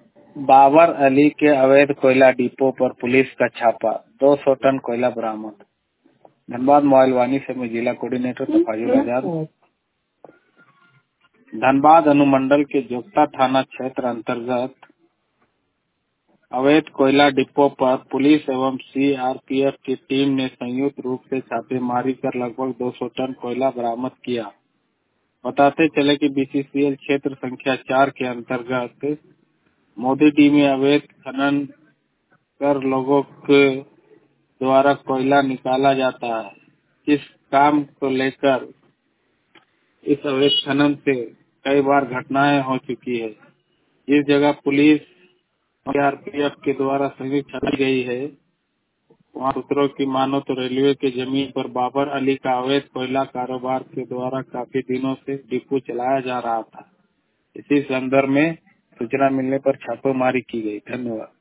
बाबर अली के अवैध कोयला डिपो पर पुलिस का छापा, 200 टन कोयला बरामद। धनबाद मोबाइल वाणी से मैं जिला कोऑर्डिनेटर तफाजुल आजाद। धनबाद अनुमंडल के जोगता थाना क्षेत्र अंतर्गत अवैध कोयला डिपो पर पुलिस एवं सीआरपीएफ की टीम ने संयुक्त रूप से छापेमारी कर लगभग 200 टन कोयला बरामद किया। बताते चले कि बीसीसीएल क्षेत्र संख्या 4 के अंतर्गत मोदी में अवैध खनन कर लोगों के द्वारा कोयला निकाला जाता है। इस काम को लेकर इस अवैध खनन से कई बार घटनाएं हो चुकी है। जिस जगह पुलिस सीआरपीएफ के द्वारा संयुक्त चलाई गई है, वहाँ सूत्रों की मानो तो रेलवे के जमीन पर बाबर अली का अवैध कोयला कारोबार के द्वारा काफी दिनों से डिपो चलाया जा रहा था। इसी संदर्भ में सूचना मिलने पर छापेमारी की गई। धन्यवाद।